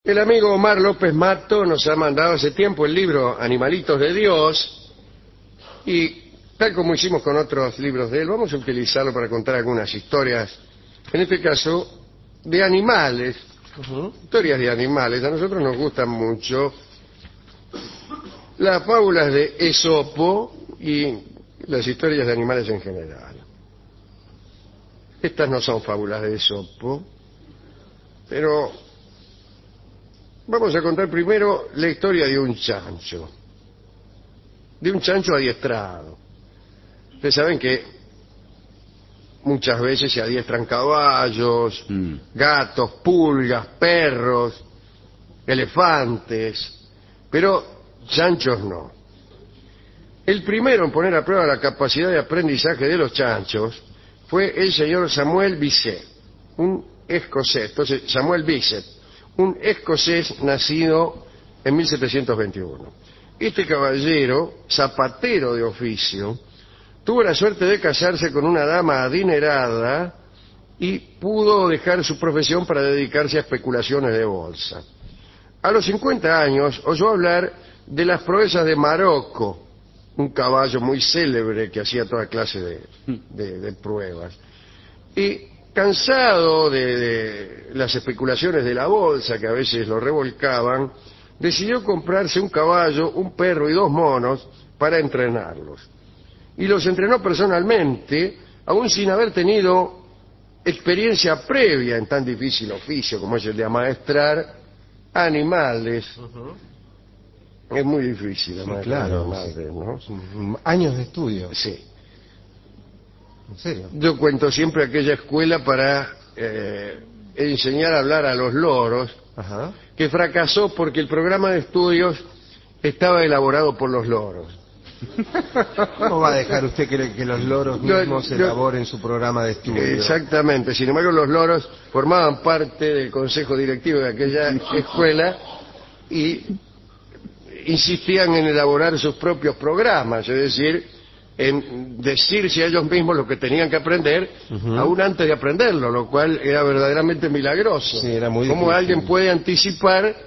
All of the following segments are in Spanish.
El amigo Omar López Mato nos ha mandado hace tiempo el libro Animalitos de Dios y tal como hicimos con otros libros de él, vamos a utilizarlo para contar algunas historias, en este caso de animales, historias de animales. A nosotros nos gustan mucho las fábulas de Esopo y las historias de animales en general. Estas no son fábulas de Esopo, pero vamos a contar primero la historia de un chancho adiestrado. Ustedes saben que muchas veces se adiestran caballos, gatos, pulgas, perros, elefantes, pero chanchos no. El primero en poner a prueba la capacidad de aprendizaje de los chanchos fue el señor Samuel Bisset, un escocés. Entonces, Samuel Bisset, un escocés nacido en 1721. Este caballero, zapatero de oficio, tuvo la suerte de casarse con una dama adinerada y pudo dejar su profesión para dedicarse a especulaciones de bolsa. A los 50 años oyó hablar de las proezas de Marocco, un caballo muy célebre que hacía toda clase de pruebas. Y cansado de las especulaciones de la bolsa, que a veces lo revolcaban, decidió comprarse un caballo, un perro y 2 monos para entrenarlos. Y los entrenó personalmente, aún sin haber tenido experiencia previa en tan difícil oficio como es el de amaestrar animales. Es muy difícil amaestrar animales, ¿no? Años de estudio. Sí. ¿En serio? Yo cuento siempre aquella escuela para enseñar a hablar a los loros, que fracasó porque el programa de estudios estaba elaborado por los loros. ¿Cómo va a dejar usted que los loros mismos elaboren su programa de estudio? Exactamente. Sin embargo, los loros formaban parte del consejo directivo de aquella escuela y insistían en elaborar sus propios programas, es decir, en decirse a ellos mismos lo que tenían que aprender, aún antes de aprenderlo, lo cual era verdaderamente milagroso. Sí, era muy ¿Cómo difícil. alguien puede anticipar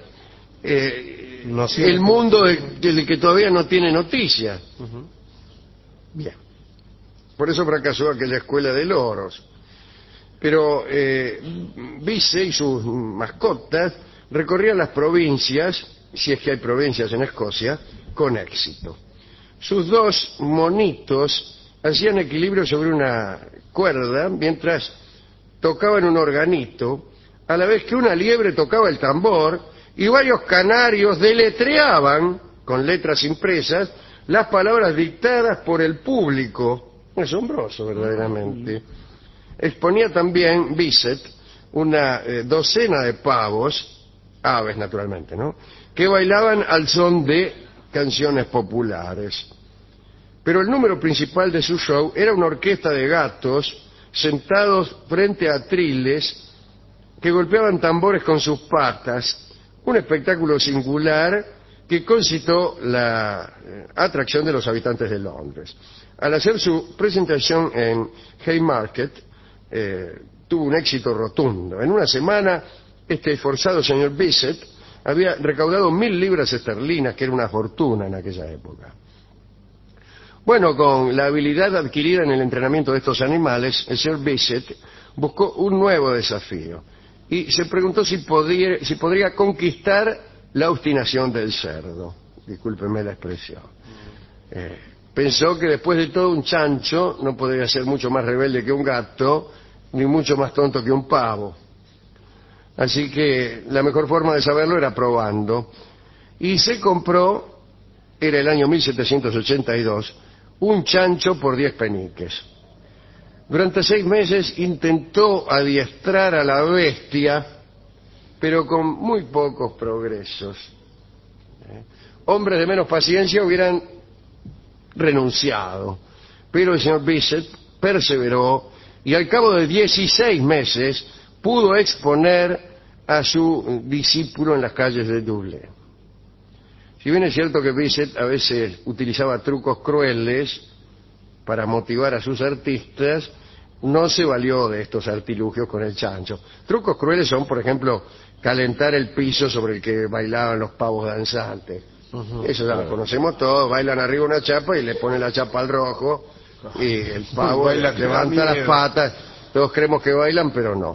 el mundo del que todavía no tiene noticias? Bien. Por eso fracasó aquella escuela de loros. Pero Vice y sus mascotas recorrían las provincias, si es que hay provincias en Escocia, con éxito. Sus 2 monitos hacían equilibrio sobre una cuerda mientras tocaban un organito, a la vez que una liebre tocaba el tambor y varios canarios deletreaban, con letras impresas, las palabras dictadas por el público. Asombroso, verdaderamente. Exponía también Bisset una docena de pavos, aves naturalmente, ¿no?, que bailaban al son de canciones populares. Pero el número principal de su show era una orquesta de gatos sentados frente a atriles que golpeaban tambores con sus patas, un espectáculo singular que concitó la atracción de los habitantes de Londres. Al hacer su presentación en Haymarket, tuvo un éxito rotundo. En una semana, este esforzado señor Bisset había recaudado 1.000 libras esterlinas, que era una fortuna en aquella época. Bueno, con la habilidad adquirida en el entrenamiento de estos animales, el señor Bisset buscó un nuevo desafío y se preguntó si podría conquistar la obstinación del cerdo. Discúlpeme la expresión. Pensó que después de todo un chancho no podría ser mucho más rebelde que un gato, ni mucho más tonto que un pavo. Así que la mejor forma de saberlo era probando. Y se compró, era el año 1782, un chancho por 10 peniques. Durante 6 meses intentó adiestrar a la bestia, pero con muy pocos progresos. Hombres de menos paciencia hubieran renunciado, pero el señor Bisset perseveró y al cabo de 16 meses pudo exponer a su discípulo en las calles de Dublín. Si bien es cierto que Bisset a veces utilizaba trucos crueles para motivar a sus artistas, no se valió de estos artilugios con el chancho. Trucos crueles son, por ejemplo, calentar el piso sobre el que bailaban los pavos danzantes. Eso ya lo conocemos todos, bailan arriba una chapa y le ponen la chapa al rojo y el pavo levanta las patas. Todos creemos que bailan, pero no.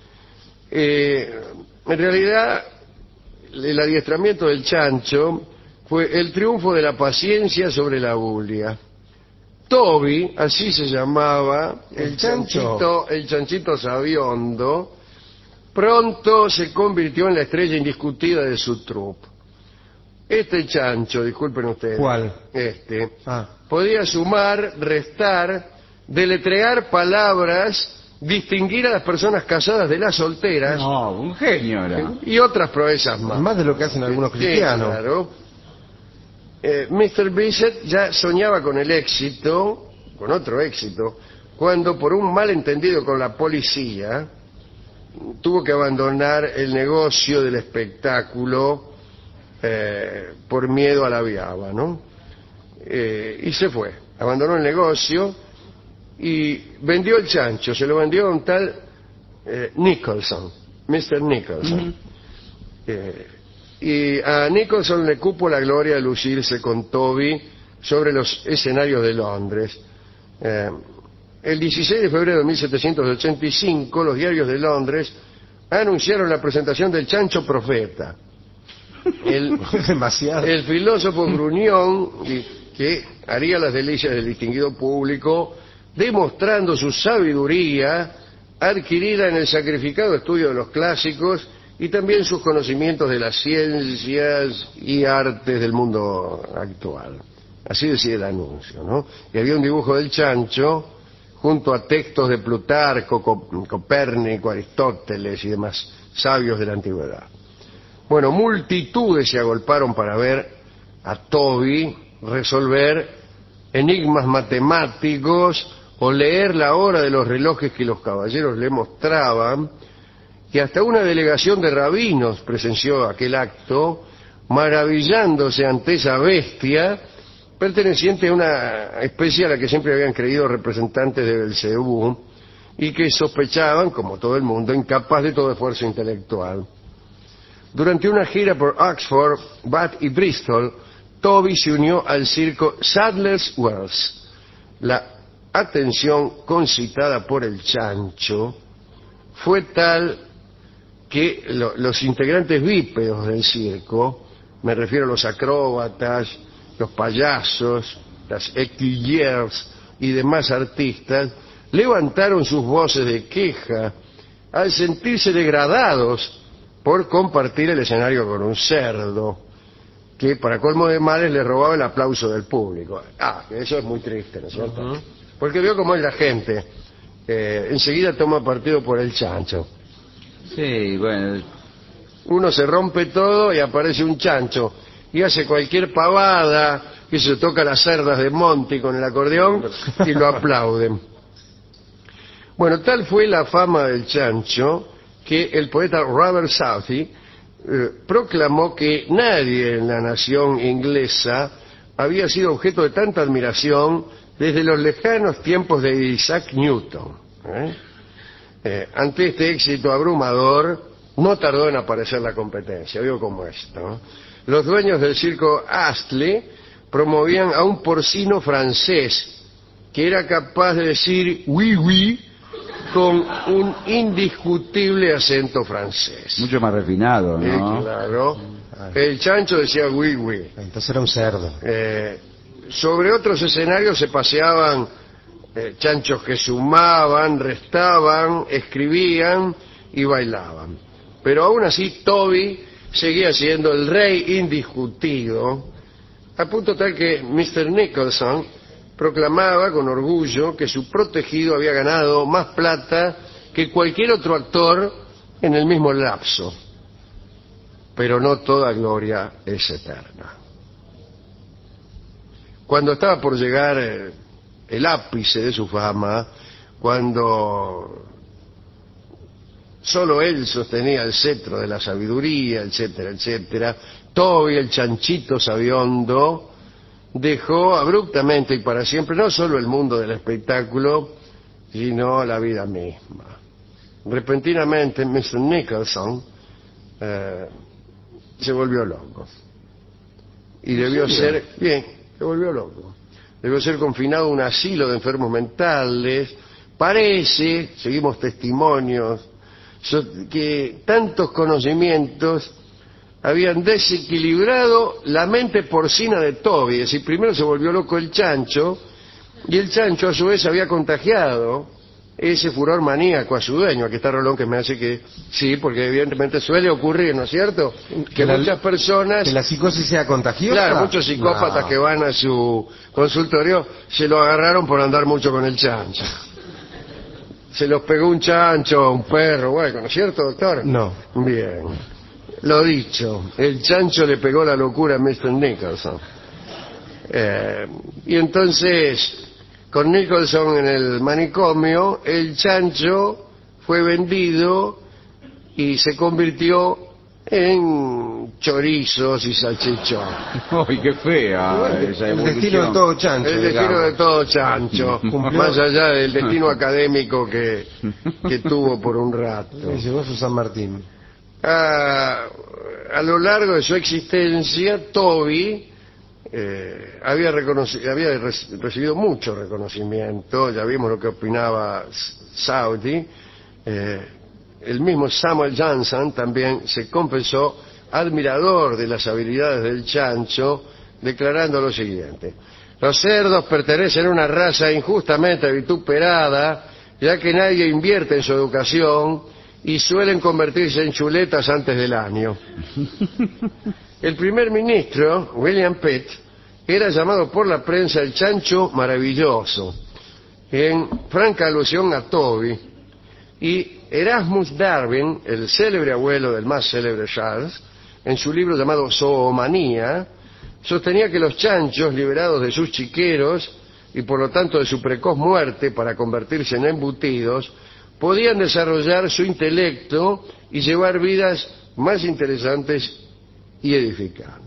En realidad, el adiestramiento del chancho fue el triunfo de la paciencia sobre la bulia. Toby, así se llamaba, el chanchito sabiondo, pronto se convirtió en la estrella indiscutida de su troupe. Este chancho, disculpen ustedes. ¿Cuál? Podía sumar, restar, deletrear palabras, distinguir a las personas casadas de las solteras. No, un genio era. Y otras proezas más. Más de lo que hacen algunos cristianos. Sí, claro. Mr. Bissett ya soñaba con el éxito, con otro éxito, cuando por un malentendido con la policía tuvo que abandonar el negocio del espectáculo por miedo a la viaba, ¿no? Y se fue, abandonó el negocio y vendió el chancho, se lo vendió a un tal Nicholson, Mr. Nicholson. Y a Nicholson le cupo la gloria de lucirse con Toby sobre los escenarios de Londres. El 16 de febrero de 1785, los diarios de Londres anunciaron la presentación del chancho profeta. El filósofo gruñón que haría las delicias del distinguido público, demostrando su sabiduría adquirida en el sacrificado estudio de los clásicos y también sus conocimientos de las ciencias y artes del mundo actual. Así decía el anuncio, ¿no? Y había un dibujo del chancho junto a textos de Plutarco, Copérnico, Aristóteles y demás sabios de la antigüedad. Bueno, multitudes se agolparon para ver a Toby resolver enigmas matemáticos o leer la hora de los relojes que los caballeros le mostraban, y hasta una delegación de rabinos presenció aquel acto, maravillándose ante esa bestia perteneciente a una especie a la que siempre habían creído representantes de Belcebú y que sospechaban, como todo el mundo, incapaz de todo esfuerzo intelectual. Durante una gira por Oxford, Bath y Bristol, Toby se unió al circo Sadler's Wells. La atención concitada por el chancho fue tal que los integrantes bípedos del circo, me refiero a los acróbatas, los payasos, las écuyers y demás artistas, levantaron sus voces de queja al sentirse degradados por compartir el escenario con un cerdo que, para colmo de males, le robaba el aplauso del público. Eso es muy triste, ¿no es cierto? Porque veo cómo es la gente. Enseguida toma partido por el chancho. Sí, bueno. Uno se rompe todo y aparece un chancho y hace cualquier pavada, que se toca las cerdas de Monty con el acordeón y lo aplauden. Bueno, tal fue la fama del chancho que el poeta Robert Southey proclamó que nadie en la nación inglesa había sido objeto de tanta admiración desde los lejanos tiempos de Isaac Newton. Ante este éxito abrumador, no tardó en aparecer la competencia. Veo cómo es, ¿no? Los dueños del circo Astley promovían a un porcino francés que era capaz de decir oui, oui con un indiscutible acento francés. Mucho más refinado, ¿no? Claro. El chancho decía oui, oui. Entonces era un cerdo. Sobre otros escenarios se paseaban chanchos que sumaban, restaban, escribían y bailaban. Pero aún así Toby seguía siendo el rey indiscutido, a punto tal que Mr. Nicholson proclamaba con orgullo que su protegido había ganado más plata que cualquier otro actor en el mismo lapso. Pero no toda gloria es eterna. Cuando estaba por llegar el ápice de su fama, cuando solo él sostenía el cetro de la sabiduría, etcétera, etcétera, Toby, el chanchito sabiondo, dejó abruptamente y para siempre no solo el mundo del espectáculo, sino la vida misma. Repentinamente, Mr. Nicholson se volvió loco. Y debió ser, se volvió loco. Debió ser confinado a un asilo de enfermos mentales. Parece, seguimos testimonios, que tantos conocimientos habían desequilibrado la mente porcina de Toby. Es decir, primero se volvió loco el chancho, y el chancho a su vez había contagiado ese furor maníaco a su dueño. Aquí está Rolón, que me hace que sí, porque evidentemente suele ocurrir, ¿no es cierto? Que muchas personas... Que la psicosis sea contagiosa. Claro, muchos psicópatas que van a su consultorio se lo agarraron por andar mucho con el chancho. Se los pegó un chancho, un perro, bueno, ¿no es cierto, doctor? No. Bien. Lo dicho, el chancho le pegó la locura a Mr. Nicholson. Y entonces, con Nicholson en el manicomio, el chancho fue vendido y se convirtió en chorizos y salchichón. ¡Ay, qué fea esa El evolución! destino de todo chancho. El destino digamos. de todo chancho, más allá del destino académico que tuvo por un rato. Se llevó su San Martín. A lo largo de su existencia, Toby había recibido mucho reconocimiento. Ya vimos lo que opinaba Saudi. El mismo Samuel Johnson también se confesó admirador de las habilidades del chancho, declarando lo siguiente: los cerdos pertenecen a una raza injustamente vituperada, ya que nadie invierte en su educación y suelen convertirse en chuletas antes del año. El primer ministro, William Pitt, era llamado por la prensa el chancho maravilloso, en franca alusión a Toby. Y Erasmus Darwin, el célebre abuelo del más célebre Charles, en su libro llamado Zoomanía, sostenía que los chanchos, liberados de sus chiqueros y por lo tanto de su precoz muerte para convertirse en embutidos, podían desarrollar su intelecto y llevar vidas más interesantes y edificantes.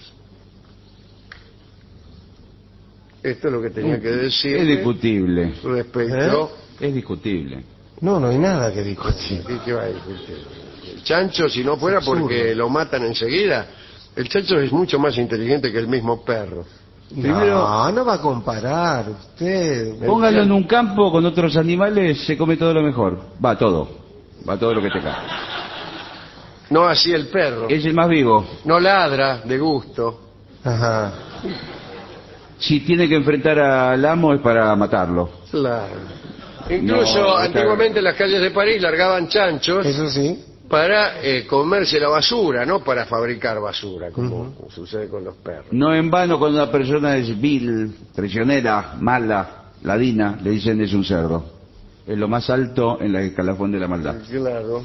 Esto es lo que tenía que decir. Es discutible. Respecto... Es discutible. No hay nada que discutir. ¿Qué va a discutir? El chancho, si no fuera porque lo matan enseguida, el chancho es mucho más inteligente que el mismo perro. Primero, no va a comparar usted. Póngalo en un campo con otros animales, se come todo lo mejor. Va todo lo que te cae. No así el perro. Es el más vivo. No ladra de gusto. Ajá. Si tiene que enfrentar al amo es para matarlo. Claro. Incluso antiguamente en las calles de París largaban chanchos. Eso sí. Para comerse la basura, no para fabricar basura, como sucede con los perros. No en vano, cuando una persona es vil, traicionera, mala, ladina, le dicen es un cerdo. Es lo más alto en la escalafón de la maldad. Claro.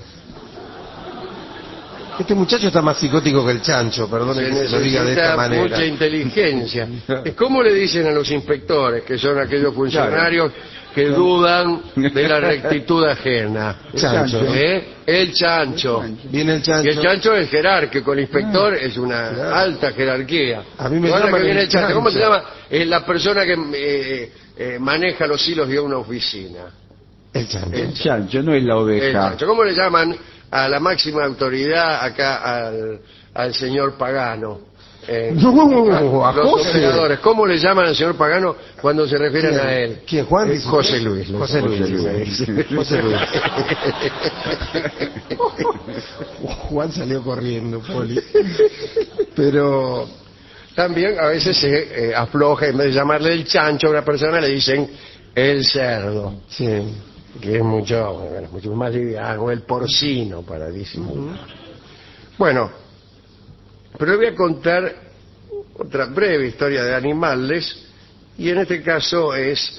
Este muchacho está más psicótico que el chancho, perdone que se lo diga de esta manera. Mucha inteligencia. ¿Cómo le dicen a los inspectores, que son aquellos funcionarios que dudan de la rectitud ajena? Chancho. El chancho. Viene el chancho. Y el chancho es jerárquico, el inspector es una alta jerarquía. A mí me Ahora llaman que viene el el chancho. ¿Cómo chancho. se llama? La persona que maneja los hilos de una oficina. El chancho. El chancho no es la El oveja. chancho. ¿Cómo le llaman a la máxima autoridad acá al señor Pagano? A Los José. operadores, ¿cómo le llaman al señor Pagano cuando se refieren a él? ¿Quién? Juan. José Luis. José Luis. José Luis. Juan salió corriendo, Poli. Pero también a veces se afloja, en vez de llamarle el chancho a una persona, le dicen el cerdo. Sí. Que es mucho más liviano, el porcino, para disimular. Bueno, pero le voy a contar otra breve historia de animales, y en este caso es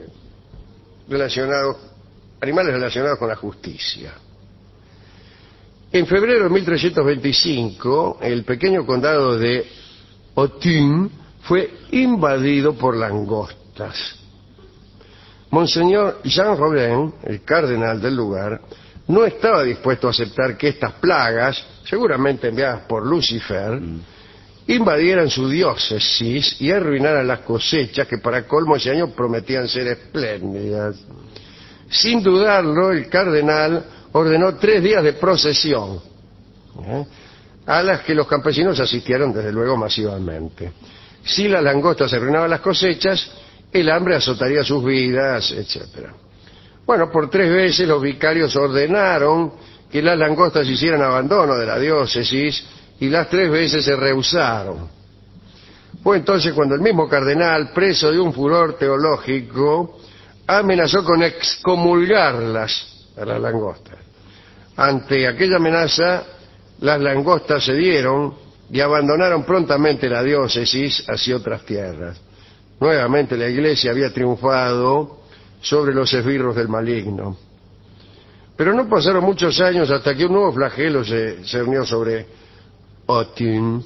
animales relacionados con la justicia. En febrero de 1325, el pequeño condado de Autun fue invadido por langostas. Monseñor Jean Robin, el cardenal del lugar, no estaba dispuesto a aceptar que estas plagas, seguramente enviadas por Lucifer, invadieran su diócesis y arruinaran las cosechas que para colmo ese año prometían ser espléndidas. Sin dudarlo, el cardenal ordenó 3 días de procesión a las que los campesinos asistieron desde luego masivamente. Si las langostas arruinaban las cosechas, el hambre azotaría sus vidas, etcétera. Bueno, por 3 veces los vicarios ordenaron que las langostas hicieran abandono de la diócesis y las 3 veces se rehusaron. Fue entonces cuando el mismo cardenal, preso de un furor teológico, amenazó con excomulgarlas a las langostas. Ante aquella amenaza, las langostas cedieron y abandonaron prontamente la diócesis hacia otras tierras. Nuevamente la Iglesia había triunfado sobre los esbirros del maligno. Pero no pasaron muchos años hasta que un nuevo flagelo se cernió sobre Autun.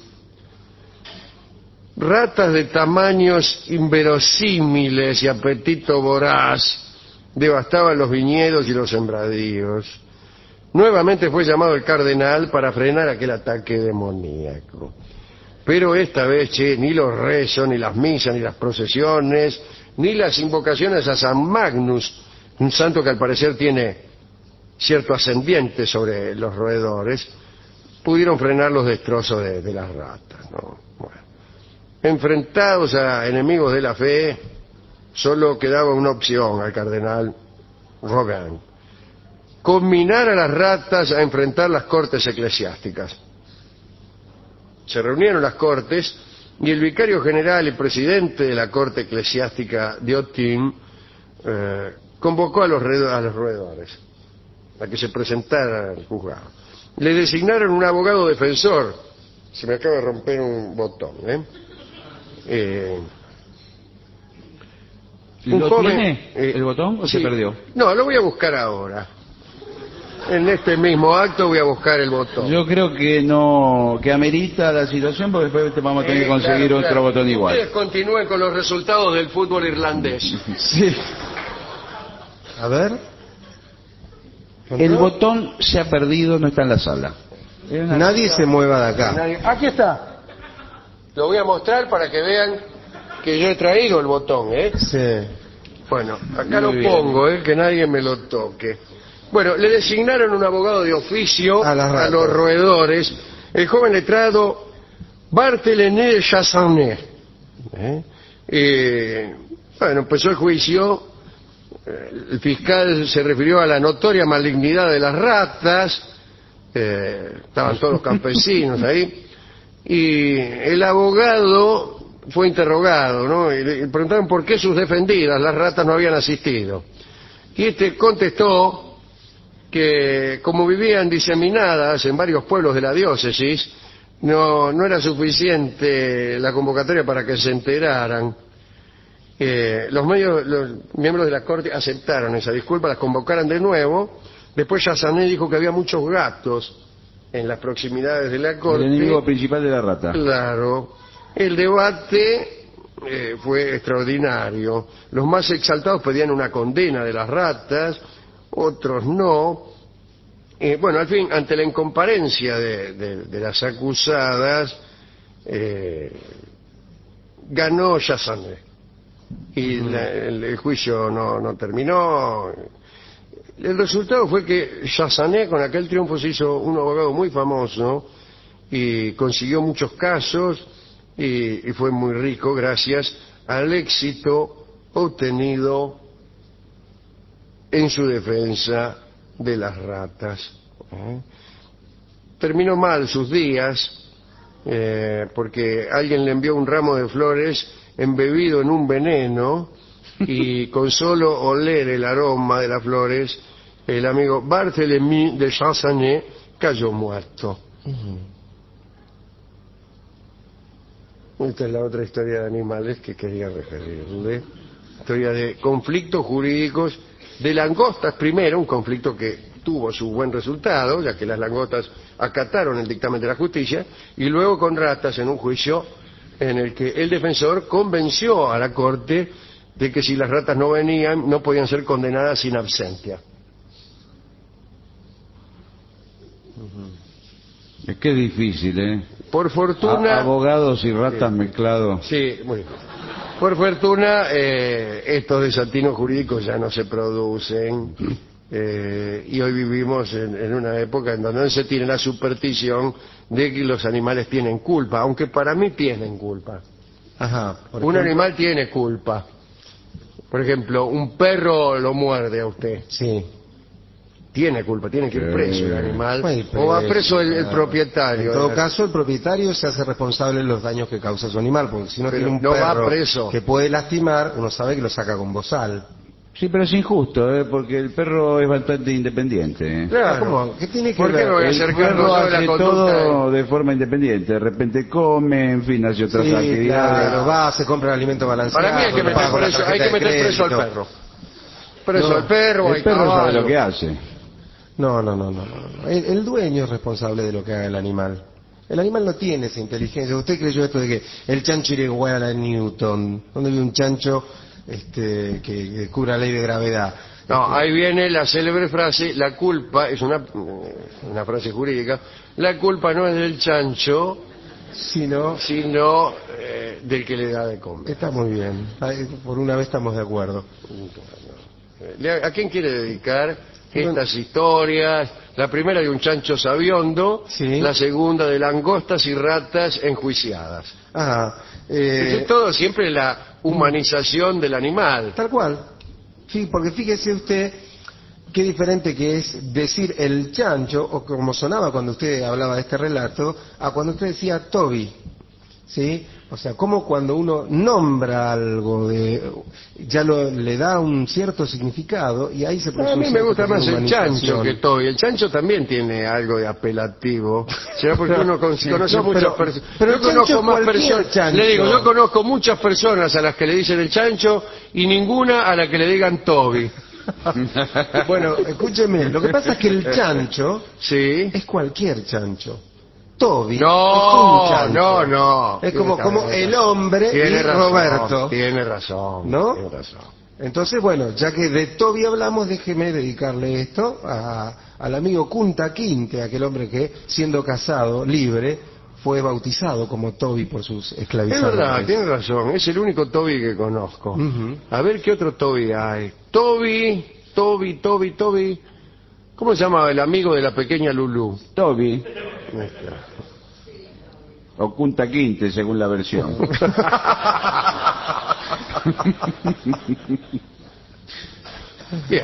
Ratas de tamaños inverosímiles y apetito voraz devastaban los viñedos y los sembradíos. Nuevamente fue llamado el cardenal para frenar aquel ataque demoníaco. Pero esta vez, ni los rezos, ni las misas, ni las procesiones, ni las invocaciones a San Magnus, un santo que al parecer tiene cierto ascendiente sobre los roedores, pudieron frenar los destrozos de las ratas, ¿no? Bueno. Enfrentados a enemigos de la fe, solo quedaba una opción al cardenal Robin: combinar a las ratas a enfrentar las cortes eclesiásticas. Se reunieron las cortes y el vicario general y presidente de la corte eclesiástica de Autun convocó a los roedores a que se presentaran al juzgado. Le designaron un abogado defensor. Se me acaba de romper un botón, ¿Lo tiene el botón o sí, se perdió? No, lo voy a buscar ahora. En este mismo acto voy a buscar el botón. Yo creo que no, que amerita la situación, porque después vamos a tener que conseguir otro botón igual. Ustedes continúen con los resultados del fútbol irlandés. Sí. A ver. El botón se ha perdido, no está en la sala. Nadie se mueva de acá. Aquí está. Lo voy a mostrar para que vean que yo he traído el botón, Sí. Bueno, acá Muy lo bien. pongo, que nadie me lo toque. Bueno, le designaron un abogado de oficio A las ratas. los roedores, el joven letrado Barthélemy de Chassanet. Bueno, empezó el juicio. El fiscal se refirió a la notoria malignidad de las ratas. Estaban todos los campesinos ahí. Y el abogado fue interrogado, ¿no? Y le preguntaron por qué sus defendidas, las ratas, no habían asistido. Y este contestó que como vivían diseminadas en varios pueblos de la diócesis, no era suficiente la convocatoria para que se enteraran. Los miembros de la corte aceptaron esa disculpa, las convocaron de nuevo. Después Chassanet dijo que había muchos gatos en las proximidades de la corte. El enemigo principal de la rata. Claro. El debate fue extraordinario. Los más exaltados pedían una condena de las ratas, otros no. Bueno, al fin, ante la incomparencia de las acusadas, ganó Chassanet. Y el juicio no terminó. El resultado fue que Chassanet, con aquel triunfo, se hizo un abogado muy famoso y consiguió muchos casos y fue muy rico gracias al éxito obtenido en su defensa de las ratas. Terminó mal sus días porque alguien le envió un ramo de flores embebido en un veneno, y con solo oler el aroma de las flores, el amigo Barthélemy de Chassanet cayó muerto. Esta es la otra historia de animales que quería referirle. Historia de conflictos jurídicos de langostas primero, un conflicto que tuvo su buen resultado, ya que las langostas acataron el dictamen de la justicia, y luego con ratas en un juicio en el que el defensor convenció a la corte de que si las ratas no venían, no podían ser condenadas in absentia. Es que es difícil, ¿eh? Por fortuna... Abogados y ratas mezclados. Sí, muy bien. Por fortuna, estos desatinos jurídicos ya no se producen Y hoy vivimos en una época en donde no se tiene la superstición de que los animales tienen culpa, aunque para mí tienen culpa. Ajá. Un animal tiene culpa. Por ejemplo, un perro lo muerde a usted. Sí. Tiene culpa, tiene que ir preso el animal. Preso, o va preso el propietario. En todo caso, el propietario se hace responsable de los daños que causa su animal, porque si no Pero tiene un no va perro preso. que puede lastimar, uno sabe que lo saca con bozal. Sí, pero es injusto, porque el perro es bastante independiente. Claro. ¿Cómo? ¿Qué tiene que ¿Por qué ver? no voy a El hacer cargo perro yo de la hace conducta todo de forma independiente. De repente come, en fin, hace otras Sí, actividades. claro, va, se compra el alimento balanceado. Para mí hay que meter paga con la preso, hay que tarjeta de meter preso al crédito. perro. Preso No, al perro, El al perro sabe caballo. lo que hace. No. El dueño es responsable de lo que haga el animal. El animal no tiene esa inteligencia. ¿Usted creyó esto de que el chancho era igual a Newton? ¿Dónde vi un chancho que cubra la ley de gravedad? No, ahí viene la célebre frase, la culpa, es una frase jurídica, la culpa no es del chancho, sino del que le da de comer. está muy bien. Por una vez estamos de acuerdo. ¿A quién quiere dedicar estas historias? La primera de un chancho sabiondo, Sí. la segunda de langostas y ratas enjuiciadas. Es todo siempre la humanización del animal. Tal cual. Sí, porque fíjese usted qué diferente que es decir el chancho, o como sonaba cuando usted hablaba de este relato, a cuando usted decía Toby. ¿Sí? O sea, como cuando uno nombra algo, ya le da un cierto significado y ahí se produce A mí me gusta más el chancho humanización. que Toby. El chancho también tiene algo de apelativo. ¿Será porque uno conoce muchas personas? Pero Yo el chancho conozco más cualquier personas. chancho. Le digo, yo conozco muchas personas a las que le dicen el chancho y ninguna a la que le digan Toby. Bueno, escúcheme, lo que pasa es que el chancho Sí. es cualquier chancho. Toby es un No, chancho. no. Es como el hombre Tiene y razón, Roberto. Tiene razón. ¿No? Tiene razón. Entonces, bueno, ya que de Toby hablamos, déjeme dedicarle esto al amigo Kunta Kinte, aquel hombre que, siendo casado, libre, fue bautizado como Toby por sus Es esclavizadores. verdad, tiene razón. Es el único Toby que conozco. Ujú. A ver qué otro Toby hay. Toby. ¿Cómo se llama el amigo de la pequeña Lulú? Toby, o Kunta Kinte, según la versión. Bien.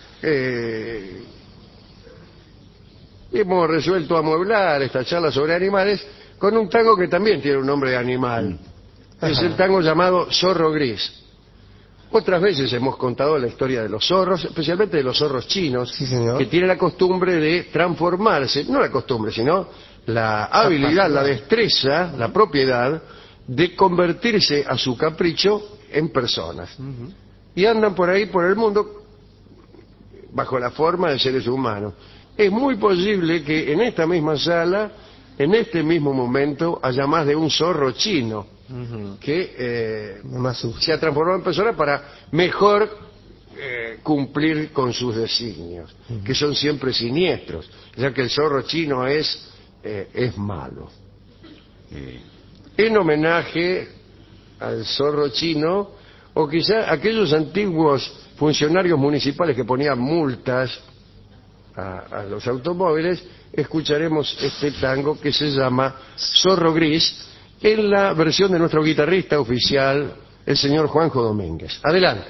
Hemos resuelto amueblar esta charla sobre animales con un tango que también tiene un nombre de animal. Es el tango llamado Zorro Gris. Otras veces hemos contado la historia de los zorros, especialmente de los zorros chinos, Sí, señor. que tienen la costumbre de transformarse, no la costumbre, sino la habilidad, la destreza, la propiedad de convertirse a su capricho en personas. Y andan por ahí, por el mundo, bajo la forma de seres humanos. Es muy posible que en esta misma sala, en este mismo momento, haya más de un zorro chino que No me asusta. se ha transformado en persona para mejor cumplir con sus designios, que son siempre siniestros, ya que el zorro chino es malo. En homenaje al zorro chino, o quizá aquellos antiguos funcionarios municipales que ponían multas a los automóviles, escucharemos este tango que se llama Zorro Gris, en la versión de nuestro guitarrista oficial, el señor Juanjo Domínguez. Adelante.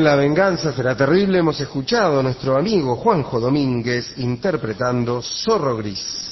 en La venganza será terrible hemos escuchado a nuestro amigo Juanjo Domínguez interpretando Zorro Gris.